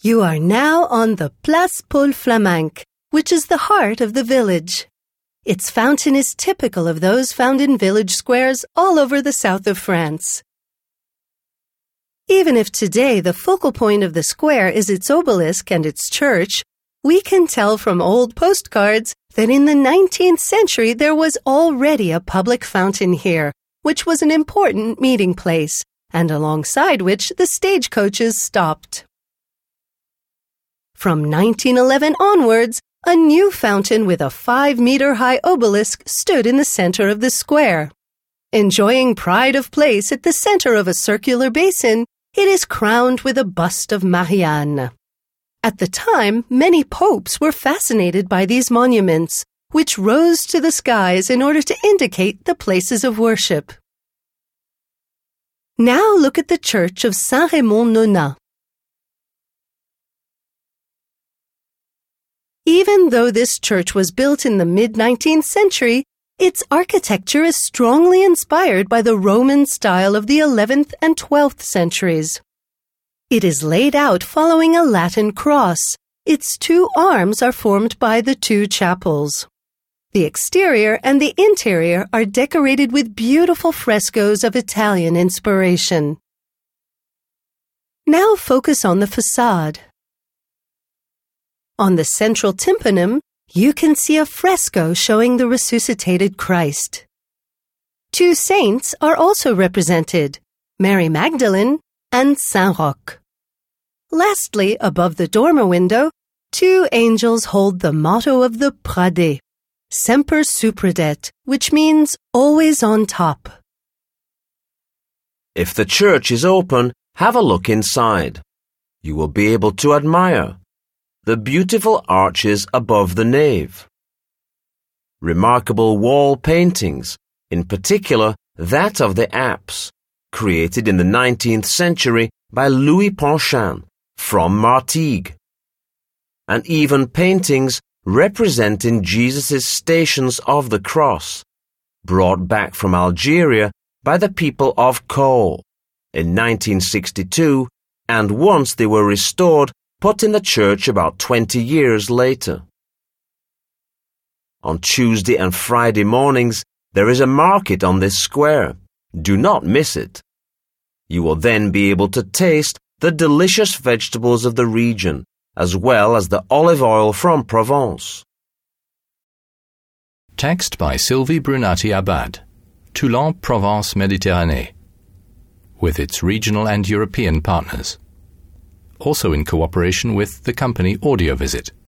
You are now on the Place Paul Flamanque, which is the heart of the village. Its fountain is typical of those found in village squares all over the south of France. Even if today the focal point of the square is its obelisk and its church, we can tell from old postcards that in the 19th century there was already a public fountain here, which was an important meeting place, and alongside which the stagecoaches stopped. From 1911 onwards, a new fountain with a 5-meter-high obelisk stood in the center of the square. Enjoying pride of place at the center of a circular basin, it is crowned with a bust of Marianne. At the time, many popes were fascinated by these monuments, which rose to the skies in order to indicate the places of worship. Now look at the church of Saint-Raymond-Nonat. Even though this church was built in the mid-19th century, its architecture is strongly inspired by the Roman style of the 11th and 12th centuries. It is laid out following a Latin cross. Its two arms are formed by the two chapels. The exterior and the interior are decorated with beautiful frescoes of Italian inspiration. Now focus on the facade. On the central tympanum, you can see a fresco showing the resuscitated Christ. Two saints are also represented, Mary Magdalene and Saint Roch. Lastly, above the dormer window, two angels hold the motto of the Pradé, Semper Supradet, which means always on top. If the church is open, have a look inside. You will be able to admire the beautiful arches above the nave. Remarkable wall paintings, in particular that of the apse, created in the 19th century by Louis Ponchin from Martigues. And even paintings representing Jesus' Stations of the Cross, brought back from Algeria by the people of Caux in 1962, and once they were restored, put in the church about 20 years later. On Tuesday and Friday mornings, there is a market on this square. Do not miss it. You will then be able to taste the delicious vegetables of the region, as well as the olive oil from Provence. Text by Sylvie Brunati-Abad, Toulon, Provence, Méditerranée, with its regional and European partners. Also in cooperation with the company AudioVisit.